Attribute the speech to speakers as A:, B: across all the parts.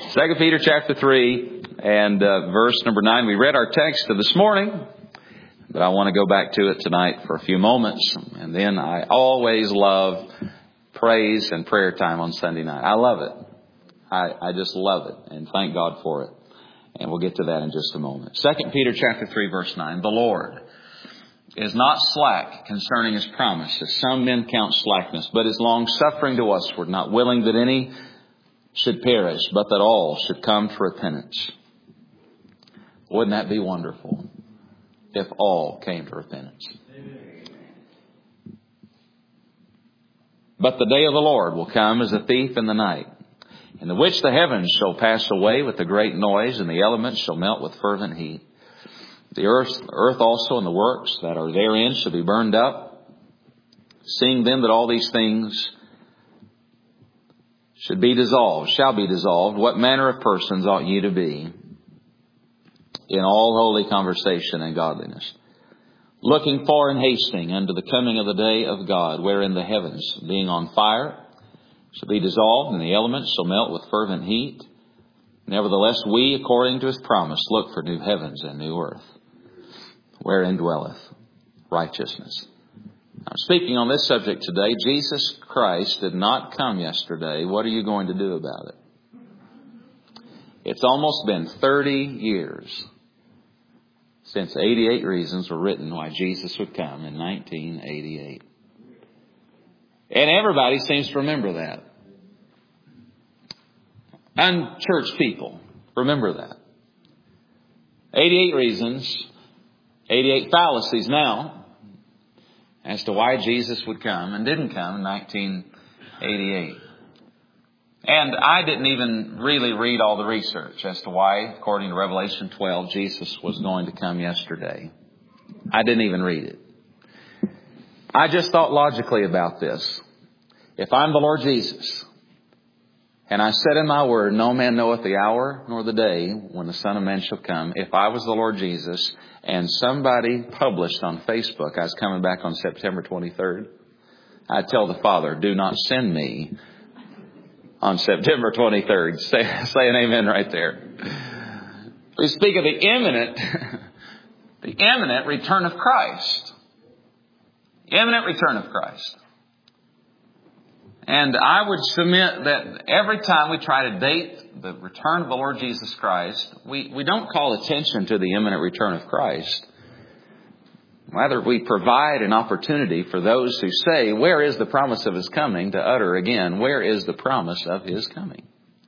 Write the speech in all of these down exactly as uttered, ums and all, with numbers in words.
A: Second Peter chapter three and uh, verse number nine. We read our text of this morning, but I want to go back to it tonight for a few moments. And then I always love praise and prayer time on Sunday night. I love it. I, I just love it, and thank God for it. And we'll get to that in just a moment. Second Peter chapter three, verse nine. The Lord is not slack concerning His promise, as some men count slackness, but is long-suffering to usward, not willing that any should perish, but that all should come to repentance. Wouldn't that be wonderful if all came to repentance? But the day of the Lord will come as a thief in the night, in the which the heavens shall pass away with a great noise, and the elements shall melt with fervent heat. The earth, earth also and the works that are therein shall be burned up. Seeing then that all these things should be dissolved, shall be dissolved, what manner of persons ought ye to be in all holy conversation and godliness, looking for and hasting unto the coming of the day of God, wherein the heavens, being on fire, shall be dissolved, and the elements shall melt with fervent heat. Nevertheless, we, according to His promise, look for new heavens and new earth, wherein dwelleth righteousness. I'm speaking on this subject today. Jesus Christ did not come yesterday. What are you going to do about it? It's almost been thirty years since eighty-eight reasons were written why Jesus would come in nineteen eighty-eight. And everybody seems to remember that. Unchurched people remember that. eighty-eight reasons, eighty-eight fallacies now as to why Jesus would come and didn't come in nineteen eighty-eight. And I didn't even really read all the research as to why, according to Revelation twelve, Jesus was going to come yesterday. I didn't even read it. I just thought logically about this. If I'm the Lord Jesus, and I said in my word, no man knoweth the hour nor the day when the Son of Man shall come. If I was the Lord Jesus and somebody published on Facebook I was coming back on September twenty-third, I'd tell the Father, do not send me on September twenty-third. Say, say an amen right there. We speak of the imminent, the imminent return of Christ. Imminent return of Christ. And I would submit that every time we try to date the return of the Lord Jesus Christ, we, we don't call attention to the imminent return of Christ. Rather, we provide an opportunity for those who say, where is the promise of His coming, to utter again, where is the promise of His coming?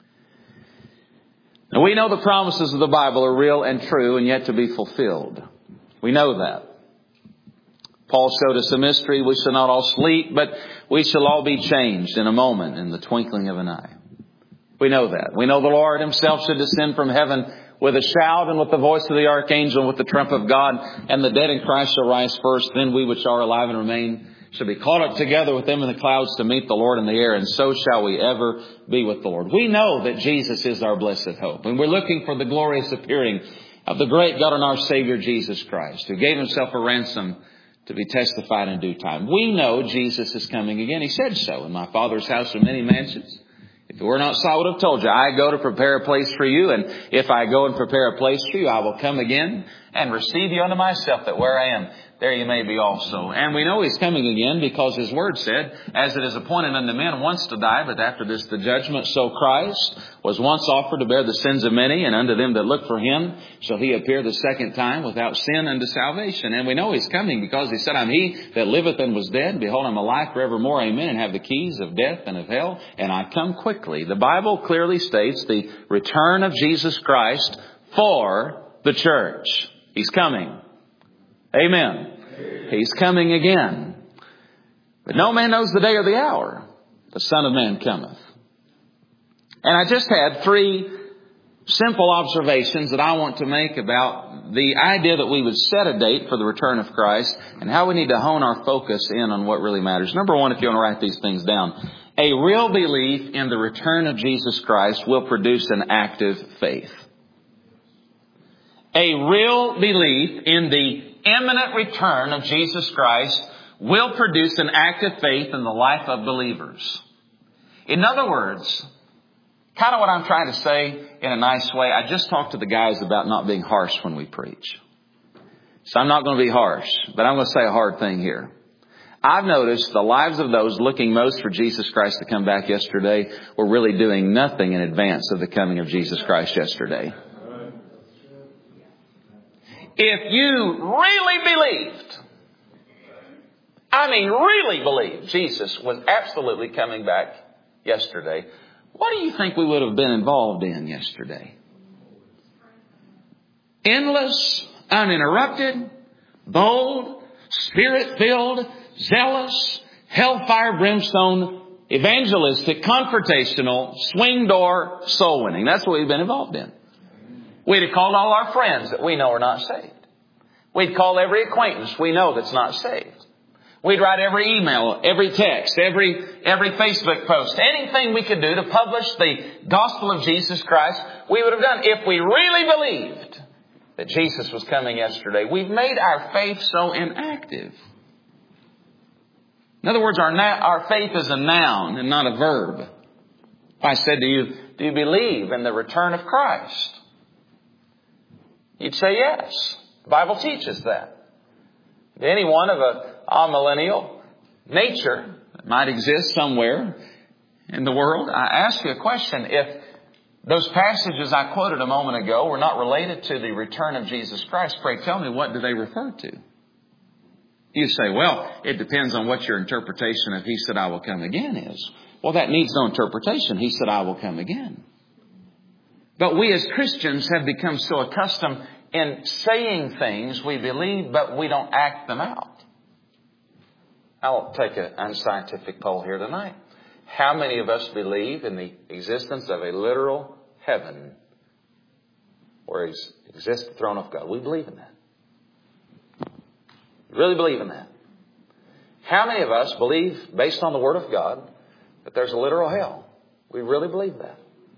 A: Now, we know the promises of the Bible are real and true and yet to be fulfilled. We know that. Paul showed us a mystery. We shall not all sleep, but we shall all be changed in a moment, in the twinkling of an eye. We know that. We know the Lord Himself should descend from heaven with a shout and with the voice of the archangel and with the trump of God. And the dead in Christ shall rise first. Then we which are alive and remain shall be caught up together with them in the clouds to meet the Lord in the air. And so shall we ever be with the Lord. We know that Jesus is our blessed hope. And we're looking for the glorious appearing of the great God and our Savior Jesus Christ, who gave Himself a ransom to be testified in due time. We know Jesus is coming again. He said so. In my Father's house are many mansions. If it were not so, I would have told you. I go to prepare a place for you. And if I go and prepare a place for you, I will come again and receive you unto myself, that where I am, there you may be also. And we know He's coming again because His word said, as it is appointed unto men once to die, but after this the judgment, so Christ was once offered to bear the sins of many, and unto them that look for Him shall He appear the second time without sin unto salvation. And we know He's coming because He said, I'm He that liveth and was dead. Behold, I'm alive forevermore. Amen. And have the keys of death and of hell. And I come quickly. The Bible clearly states the return of Jesus Christ for the church. He's coming. Amen. He's coming again. But no man knows the day or the hour the Son of Man cometh. And I just had three simple observations that I want to make about the idea that we would set a date for the return of Christ and how we need to hone our focus in on what really matters. Number one, if you want to write these things down, a real belief in the return of Jesus Christ will produce an active faith. A real belief in the imminent return of Jesus Christ will produce an active faith in the life of believers. In other words, kind of what I'm trying to say in a nice way. I just talked to the guys about not being harsh when we preach. So I'm not going to be harsh, but I'm going to say a hard thing here. I've noticed the lives of those looking most for Jesus Christ to come back yesterday were really doing nothing in advance of the coming of Jesus Christ yesterday. If you really believed, I mean really believed Jesus was absolutely coming back yesterday, what do you think we would have been involved in yesterday? Endless, uninterrupted, bold, spirit-filled, zealous, hellfire, brimstone, evangelistic, confrontational, swing door, soul winning. That's what we've been involved in. We'd have called all our friends that we know are not saved. We'd call every acquaintance we know that's not saved. We'd write every email, every text, every every Facebook post, anything we could do to publish the gospel of Jesus Christ, we would have done. If we really believed that Jesus was coming yesterday, we've made our faith so inactive. In other words, our na- our faith is a noun and not a verb. If I said to you, do you believe in the return of Christ? You'd say yes. The Bible teaches that. Anyone of a amillennial nature that might exist somewhere in the world, I ask you a question. If those passages I quoted a moment ago were not related to the return of Jesus Christ, pray tell me, what do they refer to? You say, well, it depends on what your interpretation of He said I will come again is. Well, that needs no interpretation. He said I will come again. But we as Christians have become so accustomed in saying things we believe, but we don't act them out. I'll take an unscientific poll here tonight. How many of us believe in the existence of a literal heaven where exists the throne of God? We believe in that. We really believe in that. How many of us believe, based on the Word of God, that there's a literal hell? We really believe that.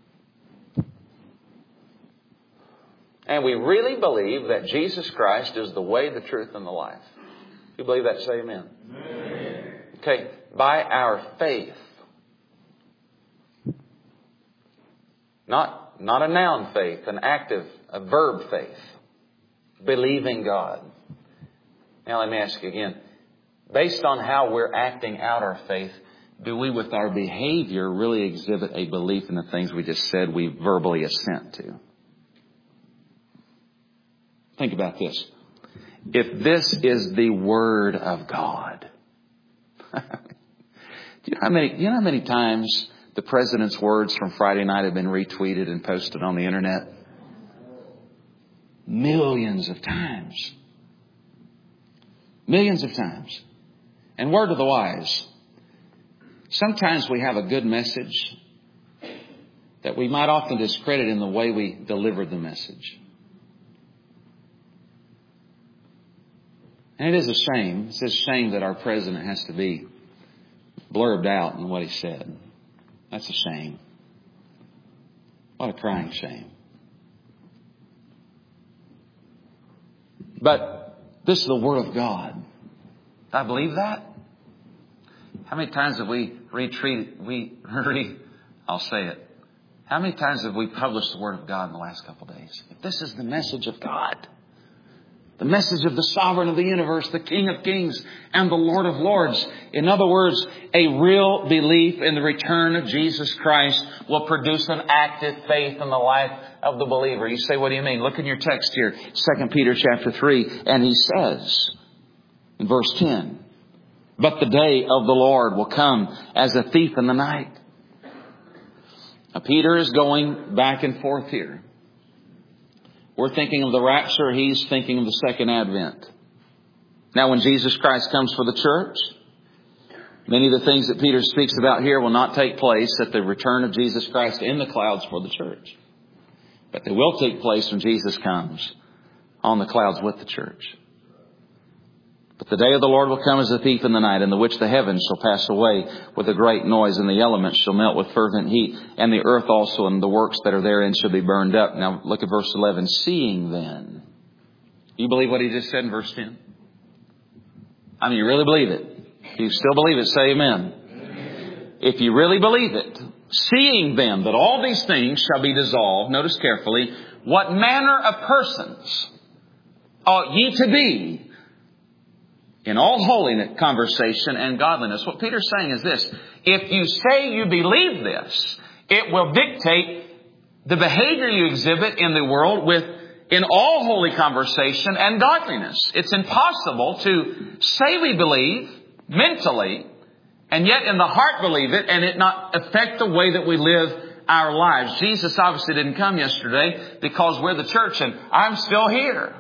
A: And we really believe that Jesus Christ is the way, the truth, and the life. If you believe that, say amen. Amen. Okay, by our faith. Not, not a noun faith, an active, a verb faith. Believing God. Now let me ask you again. Based on how we're acting out our faith, do we with our behavior really exhibit a belief in the things we just said we verbally assent to? Think about this. If this is the Word of God, do you know how many, do you know how many times the President's words from Friday night have been retweeted and posted on the internet? Millions of times. Millions of times. And word of the wise. Sometimes we have a good message that we might often discredit in the way we delivered the message. And it is a shame. It's a shame that our president has to be blurbed out in what he said. That's a shame. What a crying shame. But this is the Word of God. Do I believe that? How many times have we retreated, we, re, I'll say it. How many times have we published the Word of God in the last couple of days? If this is the message of God, the message of the sovereign of the universe, the King of kings and the Lord of lords. In other words, a real belief in the return of Jesus Christ will produce an active faith in the life of the believer. You say, what do you mean? Look in your text here, Second Peter chapter three, and he says in verse ten, but the day of the Lord will come as a thief in the night. Now, Peter is going back and forth here. We're thinking of the rapture. He's thinking of the second advent. Now, when Jesus Christ comes for the church, many of the things that Peter speaks about here will not take place at the return of Jesus Christ in the clouds for the church. But they will take place when Jesus comes on the clouds with the church. But the day of the Lord will come as a thief in the night, in the which the heavens shall pass away with a great noise, and the elements shall melt with fervent heat, and the earth also and the works that are therein shall be burned up. Now look at verse eleven. Seeing then. You believe what he just said in verse ten? I mean, you really believe it. If you still believe it, say amen. Amen. If you really believe it, seeing then that all these things shall be dissolved, notice carefully, what manner of persons ought ye to be in all holiness, conversation, and godliness? What Peter's saying is this: if you say you believe this, it will dictate the behavior you exhibit in the world with in all holy conversation and godliness. It's impossible to say we believe mentally and yet in the heart believe it and it not affect the way that we live our lives. Jesus obviously didn't come yesterday because we're the church and I'm still here.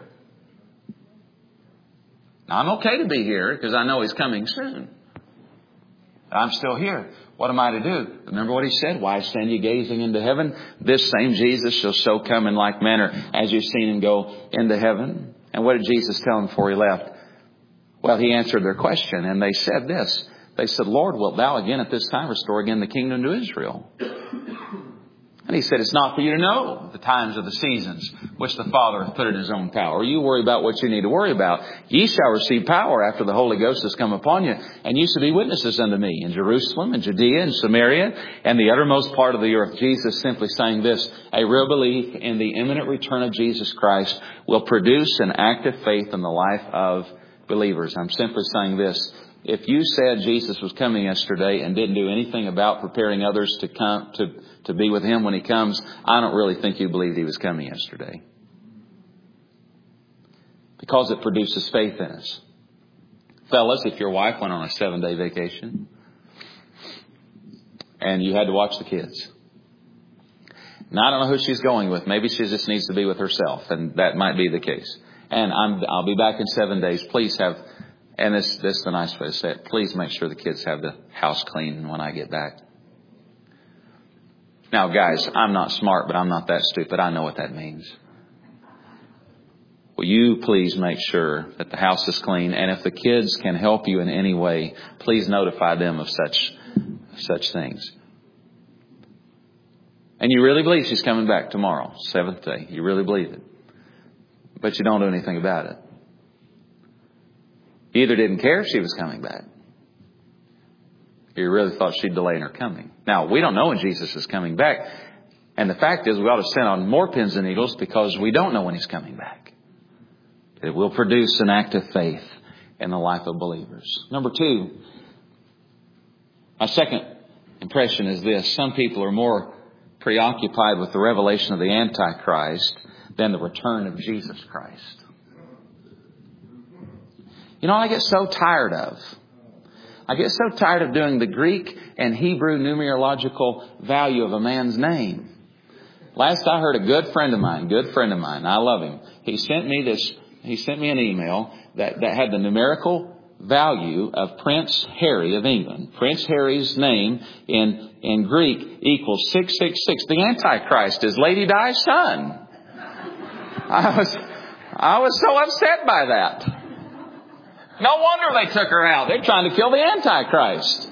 A: Now, I'm okay to be here because I know He's coming soon. I'm still here. What am I to do? Remember what He said? Why stand ye gazing into heaven? This same Jesus shall so come in like manner as you've seen Him go into heaven. And what did Jesus tell them before He left? Well, He answered their question and they said this. They said, Lord, wilt Thou again at this time restore again the kingdom to Israel? And He said, it's not for you to know the times of the seasons which the Father hath put in His own power. You worry about what you need to worry about. Ye shall receive power after the Holy Ghost has come upon you. And you shall be witnesses unto me in Jerusalem and Judea and Samaria and the uttermost part of the earth. Jesus simply saying this: a real belief in the imminent return of Jesus Christ will produce an active faith in the life of believers. I'm simply saying this: if you said Jesus was coming yesterday and didn't do anything about preparing others to come to, to be with Him when He comes, I don't really think you believed He was coming yesterday. Because it produces faith in us. Fellas, if your wife went on a seven-day vacation and you had to watch the kids. Now, I don't know who she's going with. Maybe she just needs to be with herself, and that might be the case. And I'm, I'll be back in seven days. Please have... And this, this is the nice way to say it. Please make sure the kids have the house clean when I get back. Now, guys, I'm not smart, but I'm not that stupid. I know what that means. Will you please make sure that the house is clean? And if the kids can help you in any way, please notify them of such, such things. And you really believe she's coming back tomorrow, seventh day. You really believe it. But you don't do anything about it. You either didn't care if she was coming back, or you really thought she'd delay in her coming. Now, we don't know when Jesus is coming back. And the fact is, we ought to stand on more pins than eagles because we don't know when He's coming back. It will produce an act of faith in the life of believers. Number two, my second impression is this: some people are more preoccupied with the revelation of the Antichrist than the return of Jesus Christ. You know what I get so tired of? I get so tired of doing the Greek and Hebrew numerological value of a man's name. Last I heard, a good friend of mine, good friend of mine, I love him. He sent me this, he sent me an email that, that had the numerical value of Prince Harry of England. Prince Harry's name in, in Greek equals six six six. The Antichrist is Lady Di's son. I was, I was so upset by that. No wonder they took her out. They're trying to kill the Antichrist.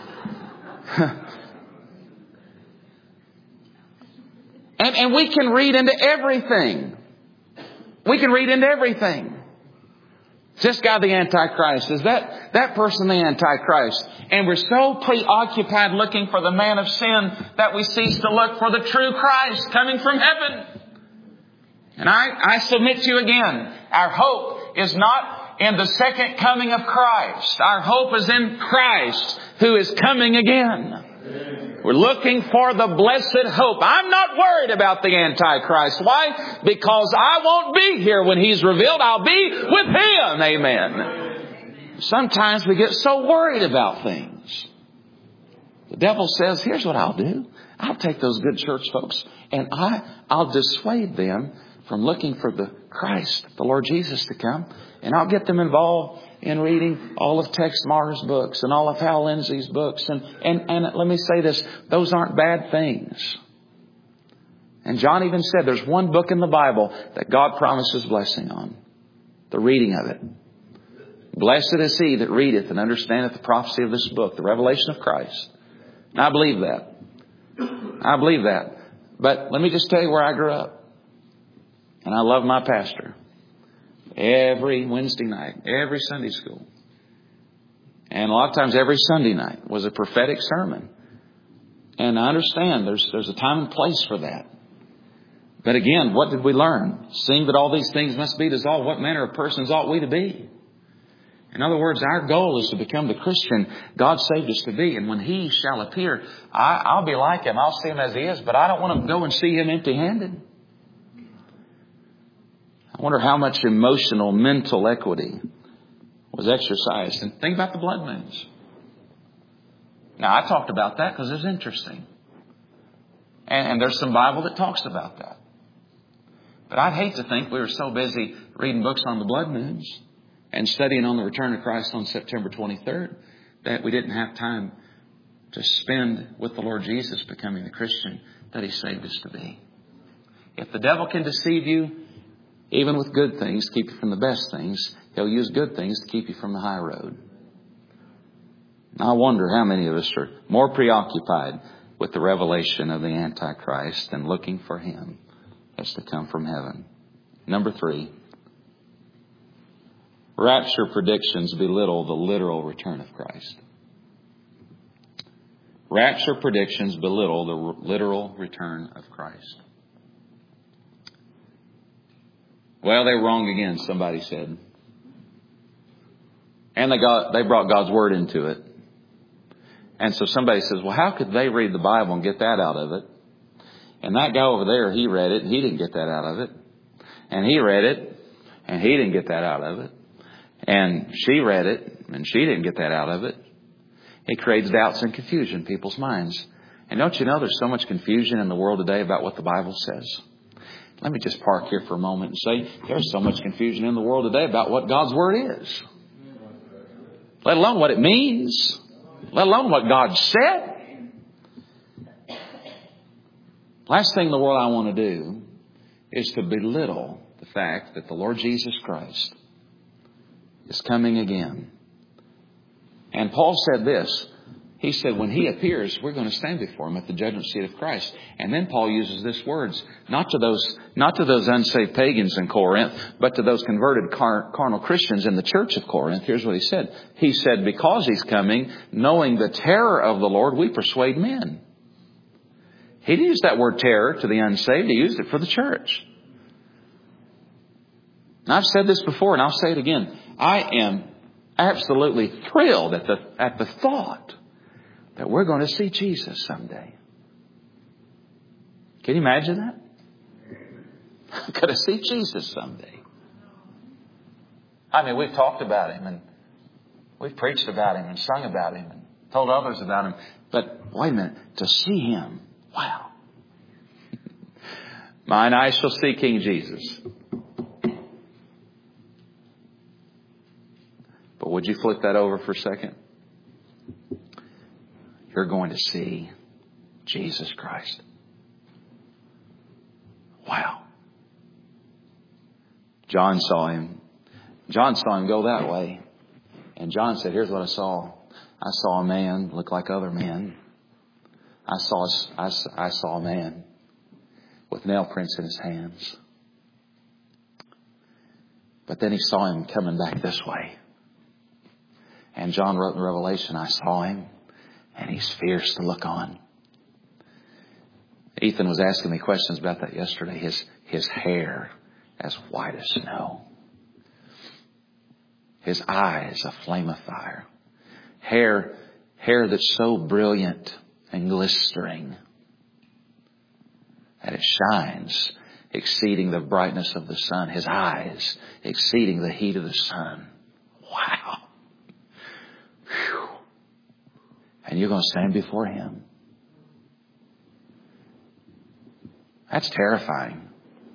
A: and, and we can read into everything. We can read into everything. Is this guy the Antichrist? Is that, that person the Antichrist? And we're so preoccupied looking for the man of sin that we cease to look for the true Christ coming from heaven. And I, I submit to you again, our hope is not in the second coming of Christ. Our hope is in Christ who is coming again. We're looking for the blessed hope. I'm not worried about the Antichrist. Why? Because I won't be here when He's revealed. I'll be with Him. Amen. Sometimes we get so worried about things. The devil says, here's what I'll do. I'll take those good church folks and I, I'll dissuade them from looking for the Christ, the Lord Jesus, to come. And I'll get them involved in reading all of Tex Marr's books and all of Hal Lindsey's books. And, and, and let me say this, those aren't bad things. And John even said there's one book in the Bible that God promises blessing on. The reading of it. Blessed is he that readeth and understandeth the prophecy of this book, the revelation of Christ. And I believe that. I believe that. But let me just tell you where I grew up. And I love my pastor. Every Wednesday night, every Sunday school. And a lot of times every Sunday night was a prophetic sermon. And I understand there's, there's a time and place for that. But again, what did we learn? Seeing that all these things must be dissolved, what manner of persons ought we to be? In other words, our goal is to become the Christian God saved us to be. And when He shall appear, I, I'll be like Him. I'll see Him as He is. But I don't want to go and see Him empty-handed. I wonder how much emotional, mental equity was exercised. And think about the blood moons. Now, I talked about that because it's interesting. And, and there's some Bible that talks about that. But I'd hate to think we were so busy reading books on the blood moons and studying on the return of Christ on September twenty-third that we didn't have time to spend with the Lord Jesus becoming the Christian that He saved us to be. If the devil can deceive you, even with good things, to keep you from the best things, he'll use good things to keep you from the high road. I wonder how many of us are more preoccupied with the revelation of the Antichrist than looking for Him that's to come from heaven. Number three, rapture predictions belittle the literal return of Christ. Rapture predictions belittle the literal return of Christ. Well, they were wrong again, somebody said. And they got, they brought God's Word into it. And so somebody says, well, how could they read the Bible and get that out of it? And that guy over there, he read it and he didn't get that out of it. And he read it and he didn't get that out of it. And she read it and she didn't get that out of it. It creates doubts and confusion in people's minds. And don't you know there's so much confusion in the world today about what the Bible says? Let me just park here for a moment and say there's so much confusion in the world today about what God's Word is. Let alone what it means. Let alone what God said. Last thing in the world I want to do is to belittle the fact that the Lord Jesus Christ is coming again. And Paul said this. He said when He appears, we're going to stand before Him at the judgment seat of Christ. And then Paul uses this words, not to those, not to those unsaved pagans in Corinth, but to those converted car, carnal Christians in the church of Corinth. Here's what he said. He said, because He's coming, knowing the terror of the Lord, we persuade men. He didn't use that word terror to the unsaved. He used it for the church. And I've said this before and I'll say it again. I am absolutely thrilled at the, at the thought that we're going to see Jesus someday. Can you imagine that? I'm going to see Jesus someday. I mean, we've talked about Him and we've preached about Him and sung about Him and told others about Him. But wait a minute, to see Him, wow. Mine eyes shall see King Jesus. But would you flip that over for a second? You're going to see Jesus Christ. Wow. John saw Him. John saw Him go that way. And John said, here's what I saw. I saw a man look like other men. I saw, I, I saw a man with nail prints in his hands. But then he saw Him coming back this way. And John wrote in the Revelation, I saw Him. And He's fierce to look on. Ethan was asking me questions about that yesterday. His, his hair as white as snow. His eyes a flame of fire. Hair, hair that's so brilliant and glistering that it shines, exceeding the brightness of the sun. His eyes exceeding the heat of the sun. Wow. Whew. And you're going to stand before Him. That's terrifying.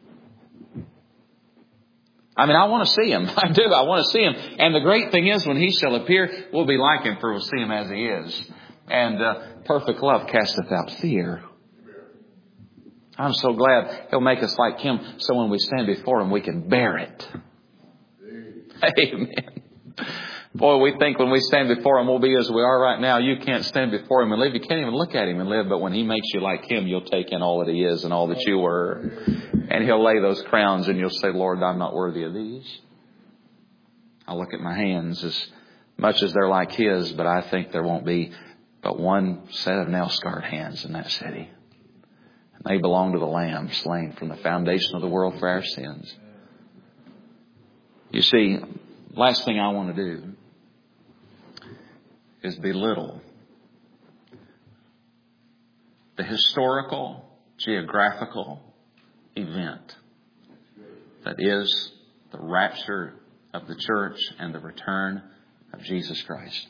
A: I mean, I want to see Him. I do. I want to see Him. And the great thing is when He shall appear, we'll be like Him, for we'll see Him as He is. And uh, perfect love casteth out fear. I'm so glad He'll make us like Him so when we stand before Him, we can bear it. Amen. Boy, we think when we stand before Him, we'll be as we are right now. You can't stand before Him and live. You can't even look at Him and live. But when He makes you like Him, you'll take in all that He is and all that you were. And He'll lay those crowns and you'll say, Lord, I'm not worthy of these. I'll look at my hands as much as they're like His, but I think there won't be but one set of nail-scarred hands in that city. And they belong to the Lamb slain from the foundation of the world for our sins. You see, last thing I want to do is belittle the historical, geographical event that is the rapture of the church and the return of Jesus Christ.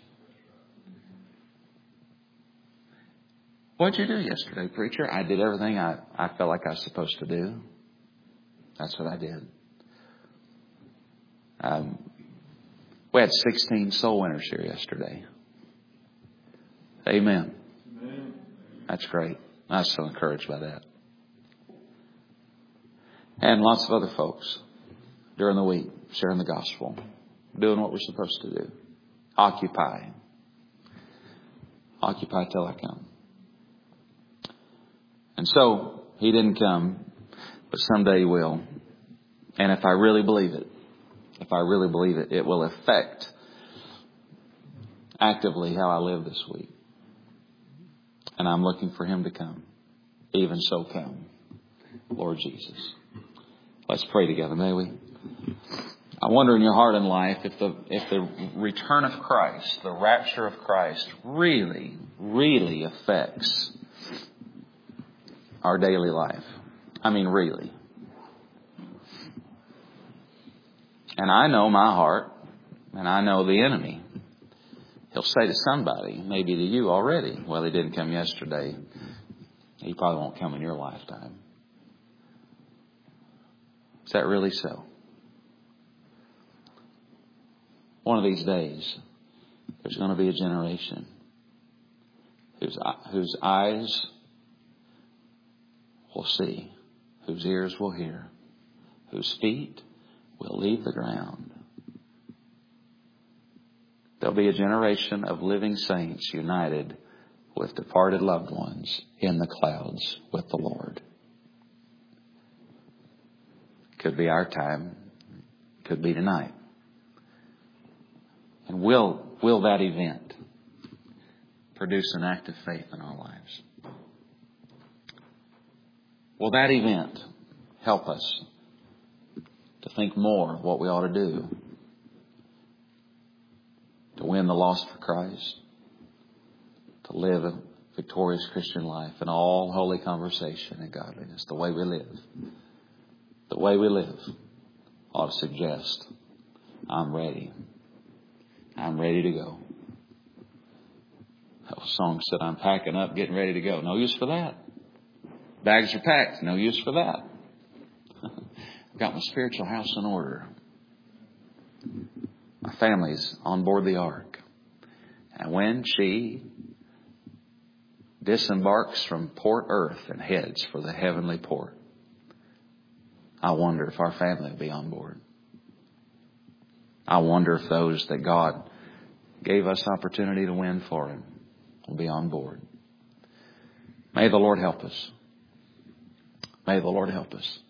A: What'd you do yesterday, preacher? I did everything I, I felt like I was supposed to do. That's what I did. Um, we had sixteen soul winners here yesterday. Amen. Amen. That's great. I was so encouraged by that. And lots of other folks during the week sharing the gospel, doing what we're supposed to do. Occupy. Occupy till I come. And so, He didn't come, but someday He will. And if I really believe it, if I really believe it, it will affect actively how I live this week. And I'm looking for Him to come. Even so come, Lord Jesus. Let's pray together, may we? I wonder in your heart and life if the if the return of Christ, the rapture of Christ, really, really affects our daily life. I mean, really. And I know my heart, and I know the enemy. He'll say to somebody, maybe to you already, well, he didn't come yesterday. He probably won't come in your lifetime. Is that really so? One of these days, there's going to be a generation whose, whose eyes will see, whose ears will hear, whose feet will leave the ground. There'll be a generation of living saints united with departed loved ones in the clouds with the Lord. Could be our time. Could be tonight. And will, will that event produce an act of faith in our lives? Will that event help us to think more of what we ought to do to win the lost for Christ, to live a victorious Christian life in all holy conversation and godliness? The way we live, the way we live ought to suggest, I'm ready. I'm ready to go. That song said, I'm packing up, getting ready to go. No use for that. Bags are packed. No use for that. I've got my spiritual house in order. My family's on board the ark. And when she disembarks from Port Earth and heads for the heavenly port, I wonder if our family will be on board. I wonder if those that God gave us opportunity to win for Him will be on board. May the Lord help us. May the Lord help us.